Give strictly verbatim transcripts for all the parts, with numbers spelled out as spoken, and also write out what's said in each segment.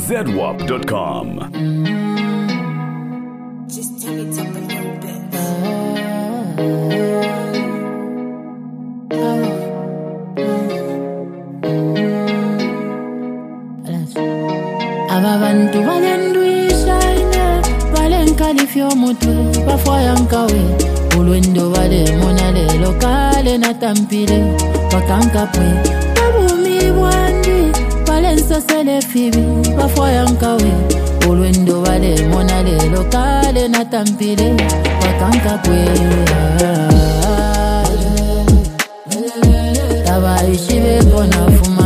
zedwap dot com. Just turn it up a little bit. Aba bantu balendwishaine balenkalifyo mutwe bafoyankawe ulwendo bale monale lokale natampile bakankapwe babumi bwandi balensosele fibi bafoyankawe ulwendo bale monale lokale natampile bakankapwe tabaishibe kona fuma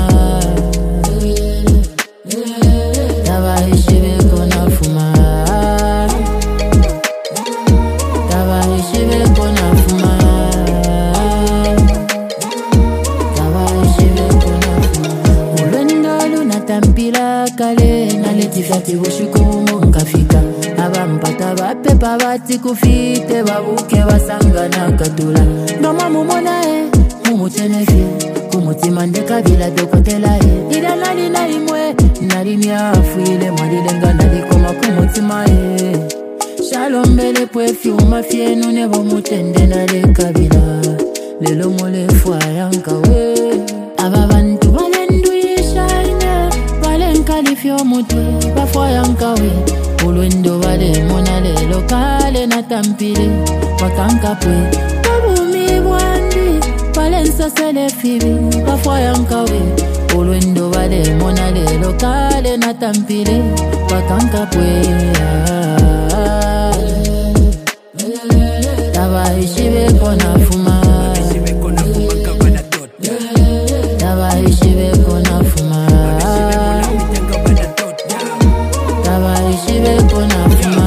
tabaishibe kona fuma tabaishibe kona fuma tabaishibe kona fuma ulwendo lunatampila kale naletifati bushukumu nkafika abampata bapepa bati kufite babuke basangana katula ngama mumonae mumutenefye kumutima ndekabila dokotelae ila nali nalimwe nalimyafuile mwalilenga nalikoma kumutimae shalombele pwefyuma fyenu nebo mutende nalekabila lelo mulefwa yankawe aba bantu balendwishaine balenkalifyo mutwe bafwa yankawe ulwendo bale monale lokale natampile bakankapwe babumi bwandi balensosele fibi bafoyankawe ulwendo bale monale lokale natampile bakankapwe tabaishibe kona fuma tabaishibe kona fuma tabaishibe kona fuma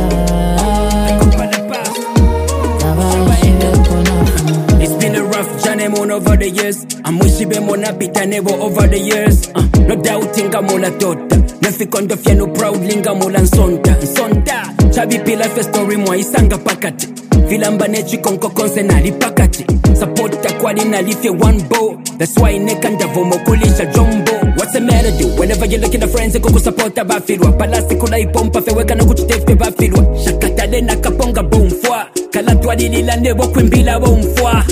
tabaishibe kona fuma. It's been a rough journey mon over the years. I'm wishing be mon apita never over the years. Uh, no doubting I'm all a tota. Nefikondo fia no proudly ngamola nsonta. Nsonta. Chabi pila fe story mwa isanga pakati. Filamba nechi konko konse nali pakati. Supporta kwali nalifye one bow. That's why nekanda vomo kulisha jumbo. What's the matter do? Whenever you look at the friends kuku supporta bafilwa. Palasi kula ipompa feweka na kuchitefke bafilwa. Shakatale na kaponga bomfwa. Kala twali lila nebo kwimbila bomfwa.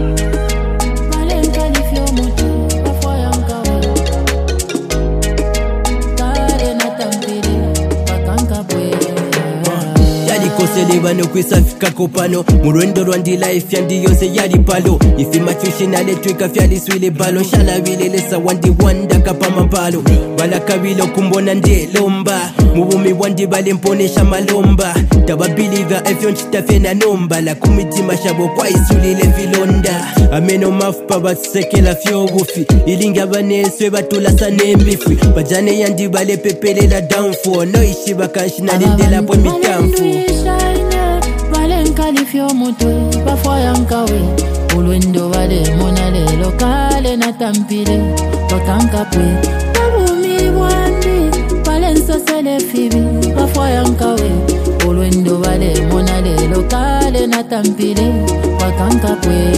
Seleba no kwisafika kopano Murwendo rwandi life yandi yose yali palo Ifi machushi na letwika fyali swile balo Shala wile lesa wandi wanda kapama palo Bala kabilo kumbona nde lomba Mubumi wandi bale mponesha malomba Taba believe efyon chitafe na nomba La kumiti mashabo kwa isulile filonda Ameno mafupa baseke la fyo wufi Ilinga baneswe batula sa nemifwi Bajane yandi bale pepele la downfall No ishi bakanshi na linde la pwe mitamfu balenkalifyo mutwe bafoyankawe ulwendo bale monale lokale natampile bakankapwe babumi bwandi balensosele fibi bafoyankawe ulwendo bale monale lokale natampile bakankapwe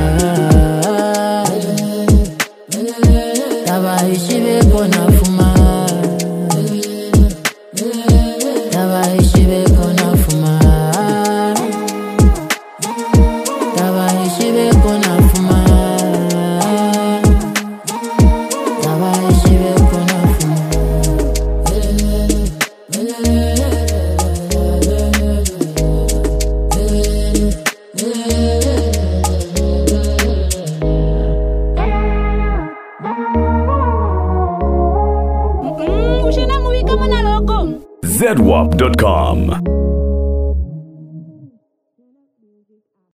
tabaishibe kona fuma tabaishibe kona fuma tabaishibe kona fuma tabaishibe kona fuma zedwap dot com.